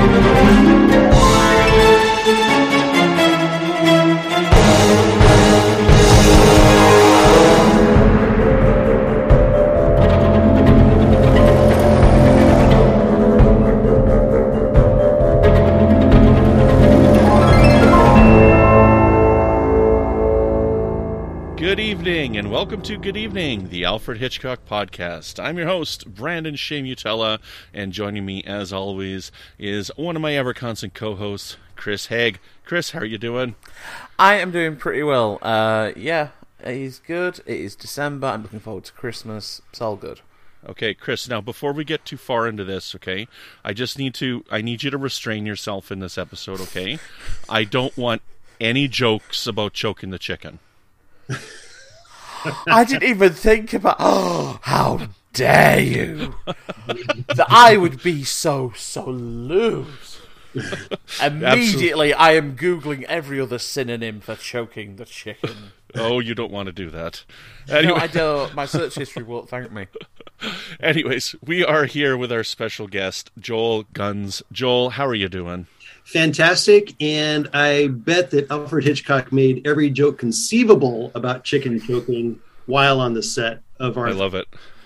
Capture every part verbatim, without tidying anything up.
And welcome to Good Evening, the Alfred Hitchcock Podcast. I'm your host, Brandon Shea Mutella, and joining me, as always, is one of my ever-constant co-hosts, Chris Haig. Chris, how are you doing? I am doing pretty well. Uh, yeah, it is good. It is December. I'm looking forward to Christmas. It's all good. Okay, Chris, now before we get too far into this, okay, I just need to, I need you to restrain yourself in this episode, okay? I don't want any jokes about choking the chicken. I didn't even think about... Oh, how dare you! That I would be so, so loose. Immediately, I am Googling every other synonym for choking the chicken. Oh, you don't want to do that. Anyway. No, I don't. My search history won't thank me. Anyways, we are here with our special guest, Joel Gunz. Joel, how are you doing? Fantastic, and I bet that Alfred Hitchcock made every joke conceivable about chicken choking while on the set of our... I love it.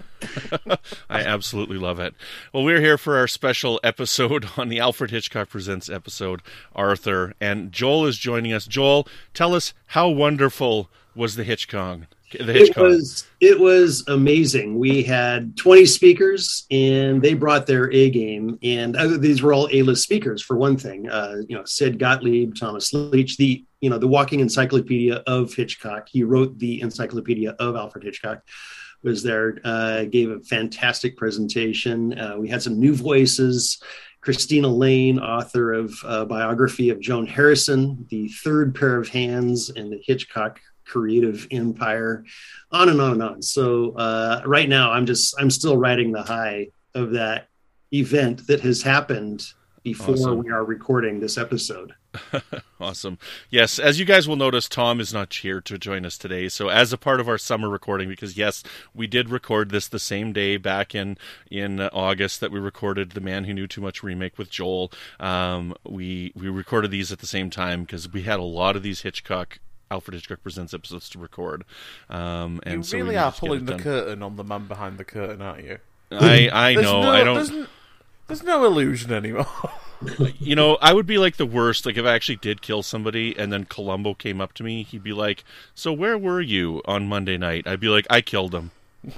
I absolutely love it. Well, we're here for our special episode on the Alfred Hitchcock Presents episode, Arthur, and Joel is joining us. Joel, tell us, how wonderful was the Hitchcock? The Hitchcock? It was it was amazing. We had twenty speakers, and they brought their A game. And uh, these were all A-list speakers, for one thing. Uh, you know, Sid Gottlieb, Thomas Leach, the you know the walking encyclopedia of Hitchcock. He wrote the encyclopedia of Alfred Hitchcock. Was there? Uh, gave a fantastic presentation. Uh, we had some new voices. Christina Lane, author of uh, biography of Joan Harrison, the third pair of hands in the Hitchcock creative empire, on and on and on. So uh, right now, I'm just I'm still riding the high of that event that has happened before awesome. We are recording this episode. Awesome. Yes, as you guys will notice, Tom is not here to join us today. So as a part of our summer recording, because yes, we did record this the same day back in, in August that we recorded The Man Who Knew Too Much remake with Joel. Um, we, we recorded these at the same time because we had a lot of these Hitchcock Alfred Hitchcock Presents episodes to record. Um, and you so really we are pulling the curtain on the man behind the curtain, aren't you? I, I know. No, I don't... There's, there's no illusion anymore. You know, I would be like the worst. Like if I actually did kill somebody and then Columbo came up to me, he'd be like, "So where were you on Monday night?" I'd be like, "I killed him."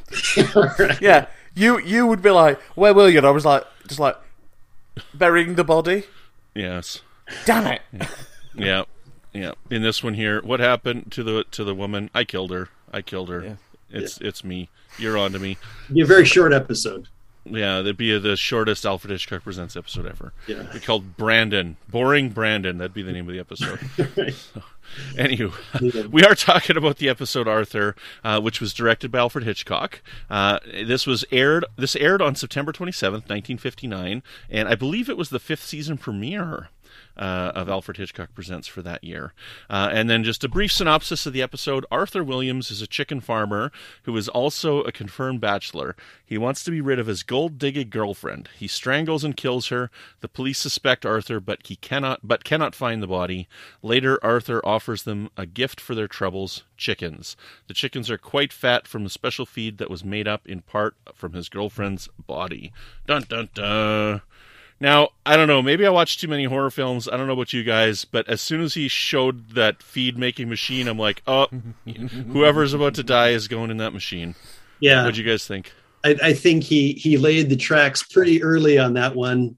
Yeah, you you would be like, "Where were you?" And I was like, just like burying the body. Yes. Damn it. Yeah. Yeah. Yeah. In this one here, what happened to the to the woman? I killed her. I killed her. Yeah. It's yeah. it's me. You're on to me. Be a very short episode. Yeah, that'd be the shortest Alfred Hitchcock Presents episode ever. Yeah. It'd be called Brandon. Boring Brandon. That'd be the name of the episode. Right. So, anywho, yeah. We are talking about the episode Arthur, uh, which was directed by Alfred Hitchcock. Uh, this was aired. This aired on September twenty-seventh, nineteen fifty-nine, and I believe it was the fifth season premiere Uh, of Alfred Hitchcock Presents for that year. Uh, and then just a brief synopsis of the episode. Arthur Williams is a chicken farmer who is also a confirmed bachelor. He wants to be rid of his gold-digging girlfriend. He strangles and kills her. The police suspect Arthur, but he cannot but cannot find the body. Later, Arthur offers them a gift for their troubles, chickens. The chickens are quite fat from a special feed that was made up in part from his girlfriend's body. Dun dun dun. Now, I don't know, maybe I watched too many horror films, I don't know about you guys, but as soon as he showed that feed-making machine, I'm like, oh, whoever's about to die is going in that machine. Yeah. What'd you guys think? I, I think he, he laid the tracks pretty early on that one.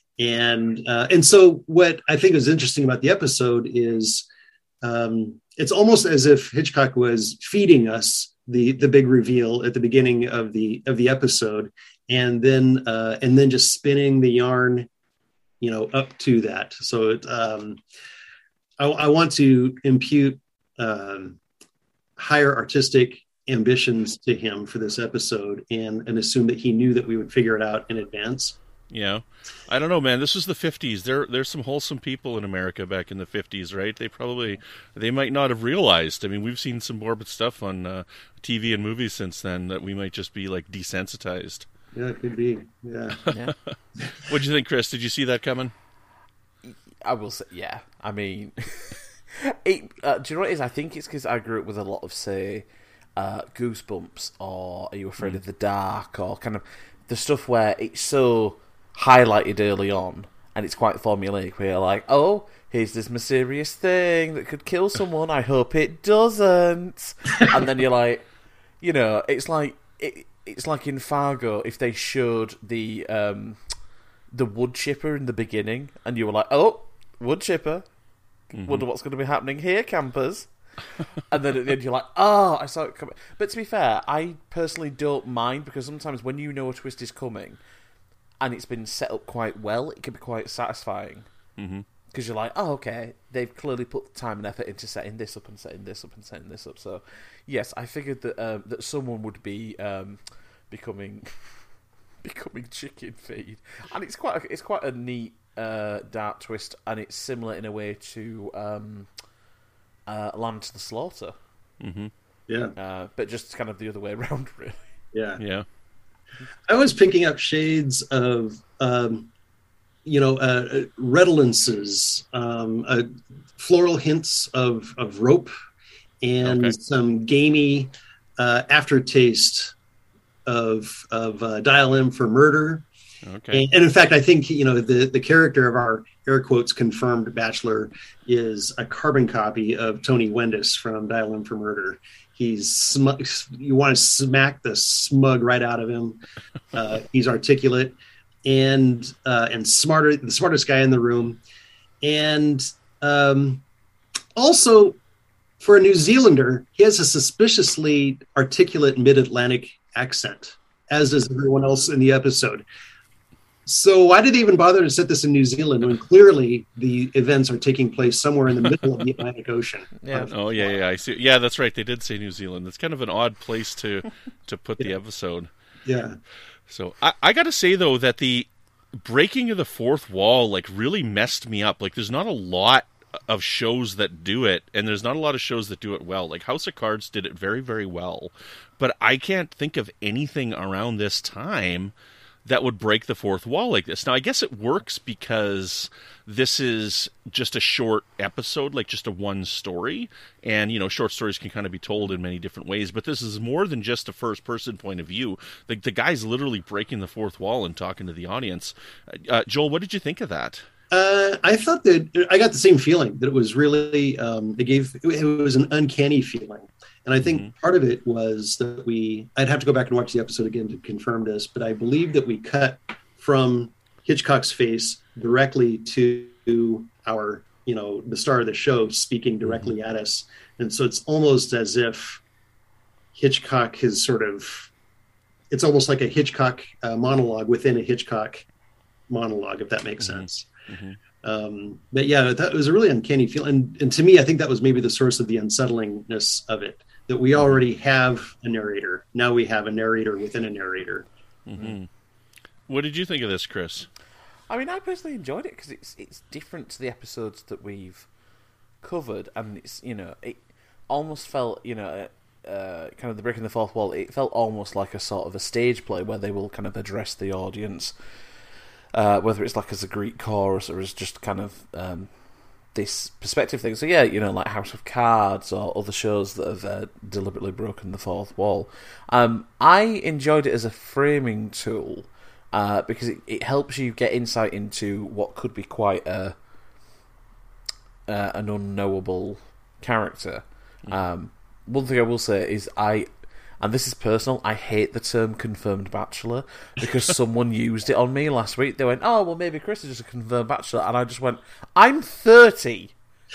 And uh, and so what I think is interesting about the episode is um, it's almost as if Hitchcock was feeding us the the big reveal at the beginning of the of the episode. And then, uh, and then just spinning the yarn, you know, up to that. So, it, um, I, I want to impute um, higher artistic ambitions to him for this episode, and and assume that he knew that we would figure it out in advance. Yeah, I don't know, man. This was the fifties. There, there's some wholesome people in America back in the fifties, right? They probably, they might not have realized. I mean, we've seen some morbid stuff on uh, T V and movies since then that we might just be like desensitized. Yeah, it could be. Yeah. yeah. What'd you think, Chris? Did you see that coming? I will say, yeah. I mean, it, uh, do you know what it is? I think it's because I grew up with a lot of, say, uh, Goosebumps, or Are You Afraid mm. of the Dark, or kind of the stuff where it's so highlighted early on, and it's quite formulaic, where you're like, oh, here's this mysterious thing that could kill someone, I hope it doesn't. And then you're like, you know, it's like it, it's like in Fargo, if they showed the um, the wood chipper in the beginning, and you were like, oh, wood chipper, mm-hmm. wonder what's going to be happening here, campers. And then at the end you're like, oh, I saw it coming. But to be fair, I personally don't mind, because sometimes when you know a twist is coming, and it's been set up quite well, it can be quite satisfying. Mm-hmm. Because you're like, oh, okay, they've clearly put time and effort into setting this up and setting this up and setting this up. So, yes, I figured that um, that someone would be um, becoming becoming chicken feed, and it's quite a, it's quite a neat uh, dark twist, and it's similar in a way to um, uh, Land to the Slaughter. Mm-hmm. Yeah, uh, but just kind of the other way around, really. Yeah, yeah. I was picking up shades of. Um, you know, uh, redolence, um, uh, floral hints of, of rope, and okay. some gamey uh, aftertaste of of uh, Dial M for Murder. Okay. And, and in fact, I think, you know, the, the character of our air quotes confirmed bachelor is a carbon copy of Tony Wendis from Dial M for Murder. He's smug. You want to smack the smug right out of him. Uh, he's articulate. And uh, and smarter, the smartest guy in the room, and um, also for a New Zealander, he has a suspiciously articulate Mid-Atlantic accent, as does everyone else in the episode. So why did they even bother to set this in New Zealand when clearly the events are taking place somewhere in the middle of the Atlantic Ocean? Yeah. Oh yeah, yeah. I see. Yeah, that's right. They did say New Zealand. It's kind of an odd place to to put yeah. the episode. Yeah. So I, I got to say though that the breaking of the fourth wall like really messed me up. Like there's not a lot of shows that do it, and there's not a lot of shows that do it well. Like House of Cards did it very, very well, but I can't think of anything around this time that would break the fourth wall like this. Now, I guess it works because this is just a short episode, like just a one story. And, you know, short stories can kind of be told in many different ways. But this is more than just a first-person point of view. The, the guy's literally breaking the fourth wall and talking to the audience. Uh, Joel, what did you think of that? Uh, I thought that I got the same feeling, that it was really, um, it gave, it was an uncanny feeling. And I think mm-hmm. part of it was that we, I'd have to go back and watch the episode again to confirm this, but I believe that we cut from Hitchcock's face directly to our, you know, the star of the show speaking directly mm-hmm. at us. And so it's almost as if Hitchcock has sort of, it's almost like a Hitchcock uh, monologue within a Hitchcock monologue, if that makes mm-hmm. sense. Mm-hmm. Um, but yeah, that was a really uncanny feeling. And, and to me, I think that was maybe the source of the unsettlingness of it, that we already have a narrator. Now we have a narrator within a narrator. Mm-hmm. What did you think of this, Chris? I mean, I personally enjoyed it because it's it's different to the episodes that we've covered, and it's, you know, it almost felt, you know, uh, kind of the breaking the fourth wall. It felt almost like a sort of a stage play where they will kind of address the audience. Uh, whether it's like as a Greek chorus or as just kind of um, this perspective thing. So yeah, you know, like House of Cards or other shows that have uh, deliberately broken the fourth wall. Um, I enjoyed it as a framing tool uh, because it, it helps you get insight into what could be quite a uh, an unknowable character. Mm. Um, one thing I will say is I... And this is personal, I hate the term confirmed bachelor because someone used it on me last week. They went, oh, well, maybe Chris is just a confirmed bachelor. And I just went, I'm thirty.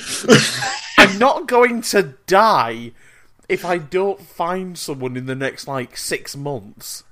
I'm not going to die if I don't find someone in the next, like, six months.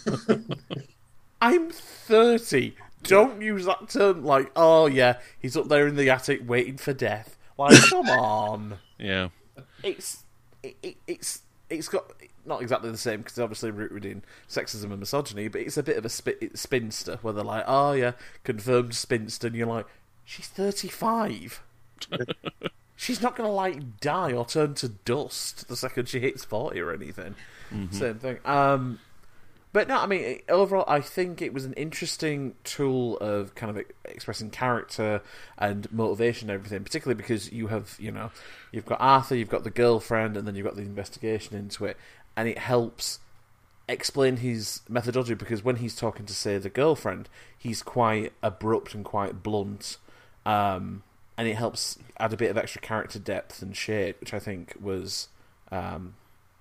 I'm thirty. Don't use that term like, oh, yeah, he's up there in the attic waiting for death. Like, come on. Yeah. It's... It, it, it's... It's got... Not exactly the same, because obviously rooted in sexism and misogyny, but it's a bit of a sp- spinster, where they're like, oh yeah, confirmed spinster, and you're like, she's thirty-five. She's not going to, like, die or turn to dust the second she hits forty or anything. Mm-hmm. Same thing. Um, But no, I mean, overall, I think it was an interesting tool of kind of expressing character and motivation and everything, particularly because you have, you know, you've got Arthur, you've got the girlfriend, and then you've got the investigation into it, and it helps explain his methodology, because when he's talking to, say, the girlfriend, he's quite abrupt and quite blunt, um, and it helps add a bit of extra character depth and shade, which I think was... Um,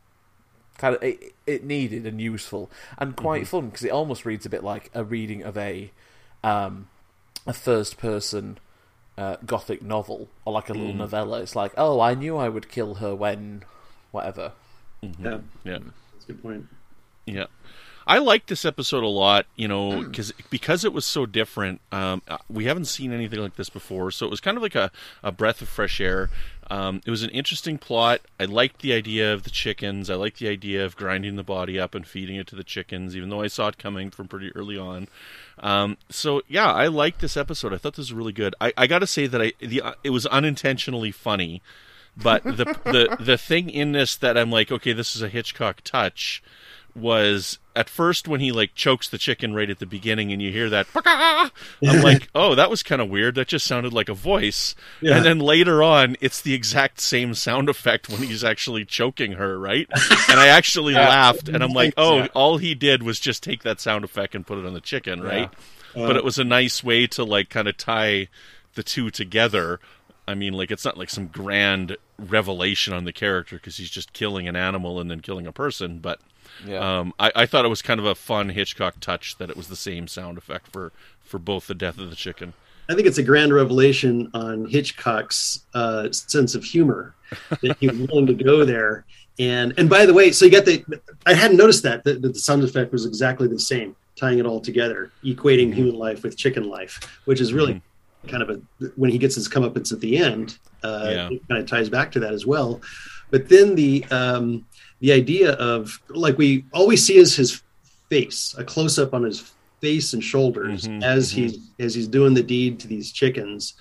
Kind of, it, it needed and useful and quite mm-hmm. fun, because it almost reads a bit like a reading of a um, a first person uh, gothic novel, or like a little mm. novella. It's like, oh, I knew I would kill her when whatever. Mm-hmm. Yeah, yeah, that's a good point. Yeah. I liked this episode a lot, you know, because because it was so different. Um, we haven't seen anything like this before, so it was kind of like a, a breath of fresh air. Um, it was an interesting plot. I liked the idea of the chickens. I liked the idea of grinding the body up and feeding it to the chickens, even though I saw it coming from pretty early on. Um, so, yeah, I liked this episode. I thought this was really good. I, I got to say that I the it was unintentionally funny, but the, the, the thing in this that I'm like, okay, this is a Hitchcock touch, was at first when he like chokes the chicken right at the beginning and you hear that I'm like, oh, that was kind of weird, that just sounded like a voice. Yeah. And then later on it's the exact same sound effect when he's actually choking her, right? And I actually yeah. laughed, and I'm like, oh, yeah. all he did was just take that sound effect and put it on the chicken, right? Yeah. Uh, but it was a nice way to like kind of tie the two together. I mean, like, it's not like some grand revelation on the character because he's just killing an animal and then killing a person, but yeah. um, I, I thought it was kind of a fun Hitchcock touch that it was the same sound effect for, for both the death of the chicken. I think it's a grand revelation on Hitchcock's uh, sense of humor that he was willing to go there. And and by the way, so you got the, I hadn't noticed that, that, that the sound effect was exactly the same, tying it all together, equating mm-hmm. human life with chicken life, which is really mm-hmm. kind of a, when he gets his comeuppance at the end, uh, yeah. it kind of ties back to that as well. But then the um, the idea of, like, we always see is his face, a close up on his face and shoulders mm-hmm, as mm-hmm. he's as he's doing the deed to these chickens.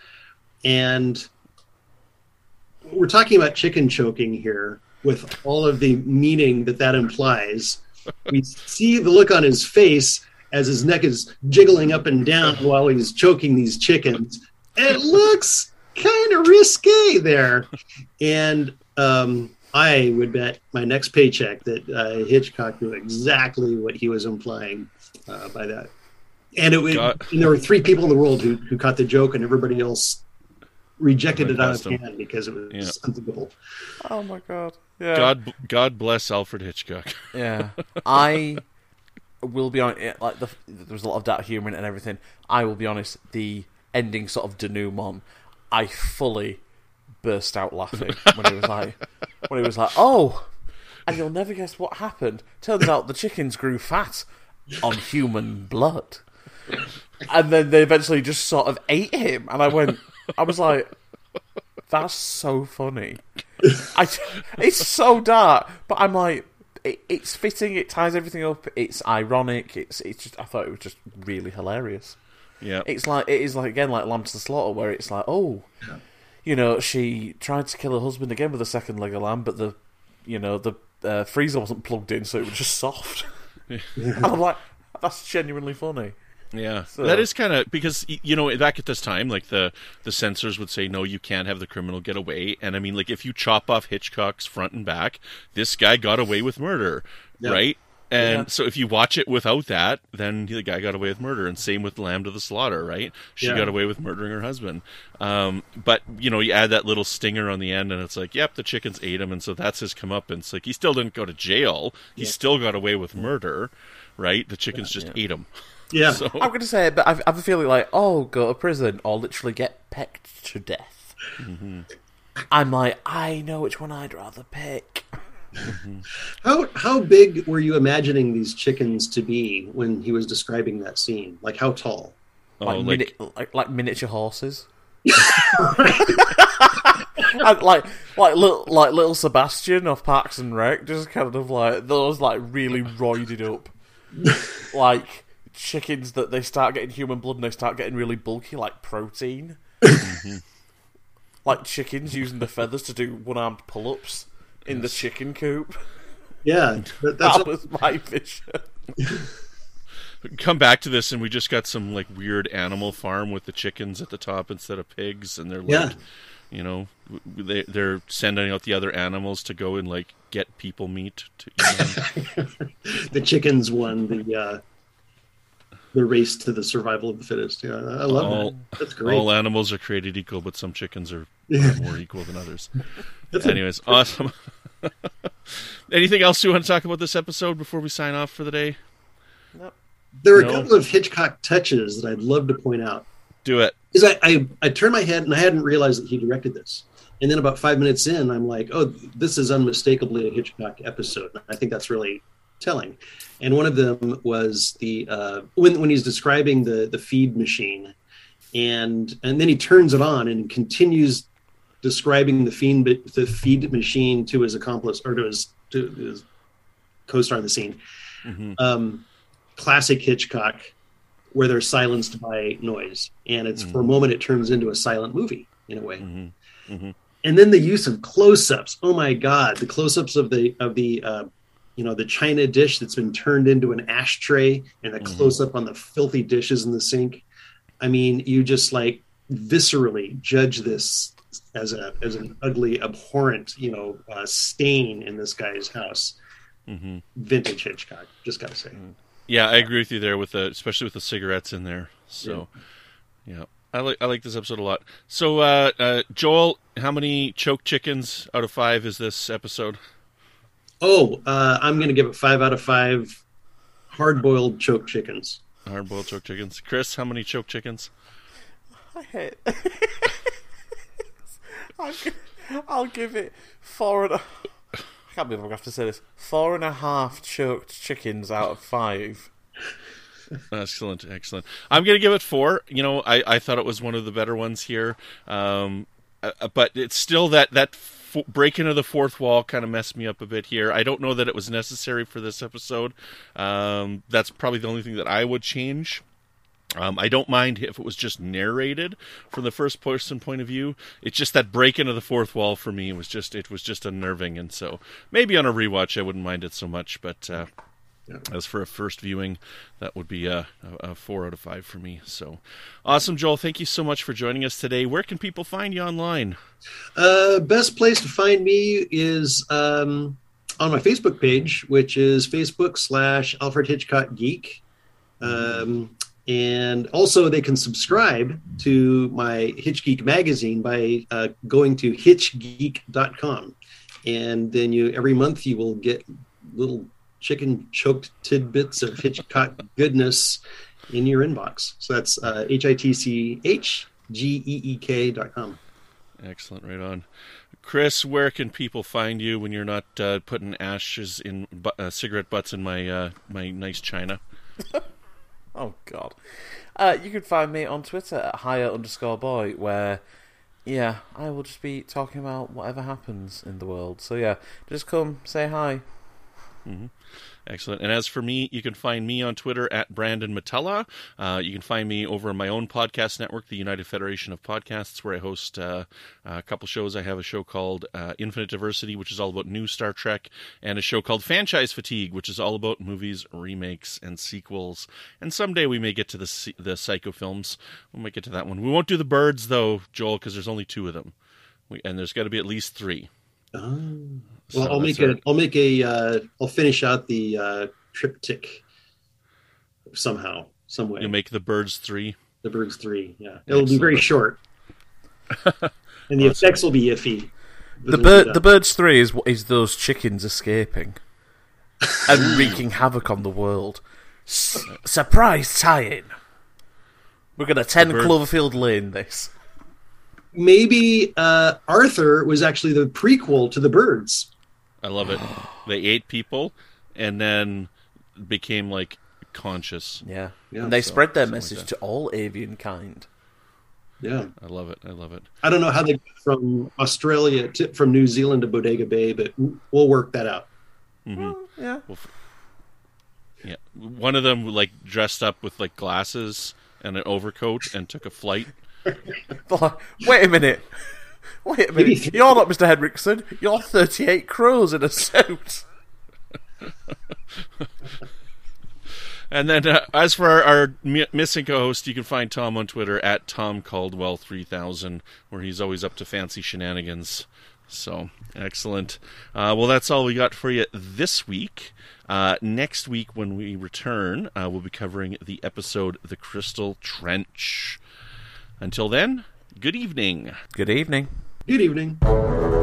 And we're talking about chicken choking here with all of the meaning that that implies. We see the look on his face as his neck is jiggling up and down while he's choking these chickens. It looks kind of risque there. And um, I would bet my next paycheck that uh, Hitchcock knew exactly what he was implying uh, by that. And, it, and there were three people in the world who, who caught the joke, and everybody else rejected it out of hand because it was yeah. unthinkable. Oh my God. Yeah. God, God bless Alfred Hitchcock. Yeah, I will be honest. Like the, there was a lot of dark humor in it and everything. I will be honest. The ending sort of denouement, I fully burst out laughing when it was like, when it was like, oh, and you'll never guess what happened. Turns out the chickens grew fat on human blood, and then they eventually just sort of ate him. And I went, I was like, that's so funny. I, it's so dark, but I'm like, it, it's fitting. It ties everything up. It's ironic. It's it's just. I thought it was just really hilarious. Yeah, it's like it is like again like Lamb to the Slaughter, where it's like, oh, yeah. you know, she tried to kill her husband again with a second leg of lamb, but the, you know, the uh, freezer wasn't plugged in, so it was just soft. Yeah. And I'm like, that's genuinely funny. Yeah, so. That is kind of, because, you know, back at this time, like, the, the censors would say, no, you can't have the criminal get away. And I mean, like, if you chop off Hitchcock's front and back, this guy got away with murder, yeah. right? And yeah. so if you watch it without that, then the guy got away with murder. And same with Lamb to the Slaughter, right? She yeah. got away with murdering her husband. Um, but, you know, you add that little stinger on the end, and it's like, yep, the chickens ate him, and so that's his comeuppance. Like, he still didn't go to jail. He yeah. still got away with murder, right? The chickens yeah, just yeah. ate him. Yeah, so. I'm going to say it, but I have a feeling like, oh, go to prison or literally get pecked to death. Mm-hmm. I'm like, I know which one I'd rather pick. Mm-hmm. How how big were you imagining these chickens to be when he was describing that scene? Like, how tall? Oh, like, like... Mini- like like miniature horses. And like like little like little Sebastian of Parks and Rec, just kind of like those like really roided up, like. Chickens that they start getting human blood and they start getting really bulky, like protein. Mm-hmm. Like chickens using the feathers to do one-armed pull-ups in yes. the chicken coop. Yeah, that, that's that was my vision. Come back to this, and we just got some like weird Animal Farm with the chickens at the top instead of pigs, and they're like, yeah. you know, they they're sending out the other animals to go and like get people meat to eat. The chickens won the uh, the race to the survival of the fittest. Yeah, I love all, that. That's great. All animals are created equal, but some chickens are Yeah. more equal than others. That's Anyways, a- awesome. Anything else you want to talk about this episode before we sign off for the day? Nope. There are a No. couple of Hitchcock touches that I'd love to point out. Do it. Is I, I I turned my head and I hadn't realized that he directed this. And then about five minutes in, I'm like, oh, this is unmistakably a Hitchcock episode. And I think that's really telling. And one of them was the uh, when when he's describing the the feed machine, and and then he turns it on and continues describing the feed the feed machine to his accomplice or to his to his co-star in the scene. Mm-hmm. Um, classic Hitchcock, where they're silenced by noise, and it's Mm-hmm. for a moment it turns into a silent movie in a way. Mm-hmm. Mm-hmm. And then the use of close-ups. Oh my God, the close-ups of the of the uh, you know the china dish that's been turned into an ashtray, and the Mhm. close-up on the filthy dishes in the sink. I mean, you just like viscerally judge this as a as an ugly, abhorrent, you know, uh, stain in this guy's house. Mm-hmm. Vintage Hitchcock, just gotta say. Yeah, I agree with you there, with the especially with the cigarettes in there. So, yeah, I like I like this episode a lot. So, uh, uh, Joel, how many choke chickens out of five is this episode? Oh, uh, I'm gonna give it five out of five hard-boiled choke chickens. Hard boiled choke chickens. Chris, how many choke chickens? I hate. I'll, give, I'll give it four and a. I can't believe I'm gonna have to say this. Four and a half choked chickens out of five. Excellent, excellent. I'm going to give it four. You know, I, I thought it was one of the better ones here, um, uh, but it's still that that f- break into the fourth wall kind of messed me up a bit here. I don't know that it was necessary for this episode. Um, that's probably the only thing that I would change. Um, I don't mind if it was just narrated from the first person point of view. It's just that break into the fourth wall for me was just it was just unnerving, and so maybe on a rewatch I wouldn't mind it so much. But uh, Yeah. as for a first viewing, that would be a, a, a four out of five for me. So awesome, Joel! Thank you so much for joining us today. Where can people find you online? Uh, best place to find me is um, on my Facebook page, which is Facebook slash Alfred Hitchcock Geek. Um, and also they can subscribe to my Hitch Geek magazine by uh, going to hitch geek dot com. And then you every month you will get little chicken choked tidbits of Hitchcock goodness in your inbox. So that's uh, H I T C H G E E K dot com. Excellent, right on. Chris, where can people find you when you're not uh, putting ashes in bu- uh, cigarette butts in my uh, my nice china? Oh God! Uh, you can find me on Twitter at higher underscore boy, where yeah, I will just be talking about whatever happens in the world. So yeah, just come say hi. Mm-hmm. Excellent. And as for me, you can find me on Twitter at Brandon Matella. Uh, you can find me over on my own podcast network, the United Federation of Podcasts, where I host uh, a couple shows. I have a show called uh, Infinite Diversity, which is all about new Star Trek, and a show called Franchise Fatigue, which is all about movies, remakes, and sequels. And someday we may get to the the Psycho films. We might get to that one. We won't do the Birds, though, Joel, because there's only two of them. We, and there's got to be at least three. Oh. Well, So I'll make that's a. I'll make a. Uh, I'll finish out the uh, triptych somehow, some way. You'll make the Birds three. The Birds three. Yeah, it'll be Excellent. very short, and the Awesome. effects will be iffy. The bird, the birds three is is those chickens escaping and wreaking havoc on the world. S- surprise tie-in. We're gonna ten bird- Cloverfield Lane this. Maybe uh, Arthur was actually the prequel to the Birds. I love it. They ate people and then became like conscious. Yeah, Yeah, and they so- spread their something like message that. to all avian kind. Yeah, I love it. I love it. I don't know how they got from Australia to from New Zealand to Bodega Bay, but we'll work that out. hmm Well, yeah. Well, f- yeah, one of them like dressed up with like glasses and an overcoat and took a flight. But, wait a minute. Wait a minute. You're not Mister Henriksen. You're thirty-eight crows in a suit. And then, uh, as for our, our mi- missing co-host, you can find Tom on Twitter at Tom Caldwell three thousand, where he's always up to fancy shenanigans. So, excellent. Uh, well, that's all we got for you this week. Uh, next week, when we return, uh, we'll be covering the episode The Crystal Trench. Until then, good evening. Good evening. Good evening.